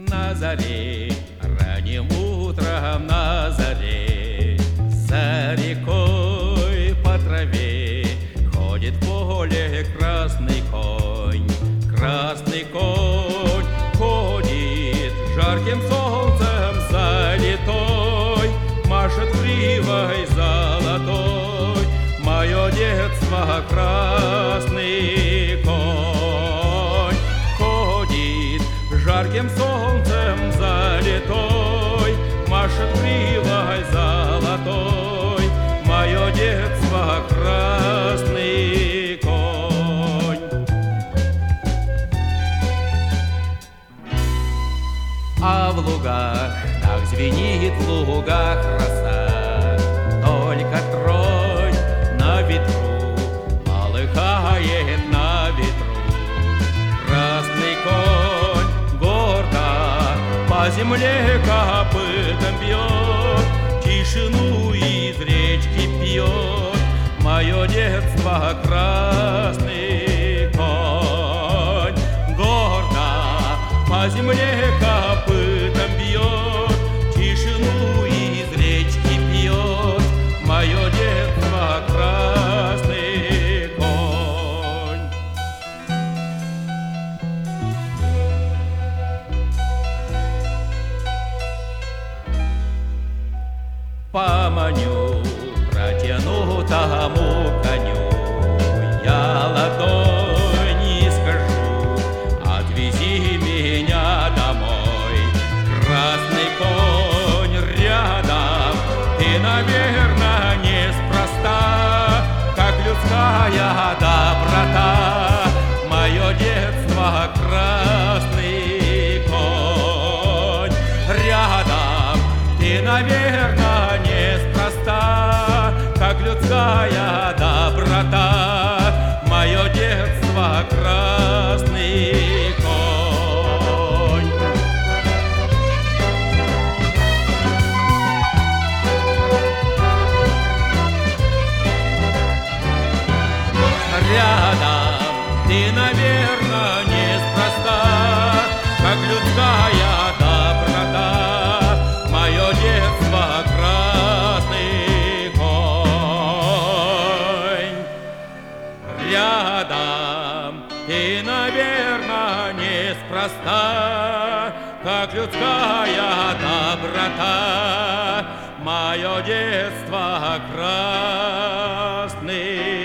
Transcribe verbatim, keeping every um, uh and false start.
На заре, ранним утром на заре, за рекой по траве ходит в поле красный конь. Красный конь ходит, жарким солнцем залитой, машет гривой золотой. Мое детство красный конь ходит, жарким солнцем залитой, машет гривой золотой. Мое детство красный конь. А в лугах, так звенит в лугах роса, только тронь на ветру, полыхает на ветру. Красный конь гордо по земле копытом бьет, тишину из речки пьет. Мое детство красный конь гордо по земле копытом бьет, тишину из речки пьет. Мое детство красный конь. Поманю протянутому коню я ладони скажу: отвези меня домой. Красный конь рядом, ты, наверное, неспроста, как людская доброта. Мое детство красный конь рядом, ты, наверное, неспроста, как людская доброта. Мое детство красный конь. Рядом, ты, наверное, неспроста, как людская доброта. Мое детство красный конь. Рядом, ты, наверное, неспроста, как людская доброта. Мое детство красный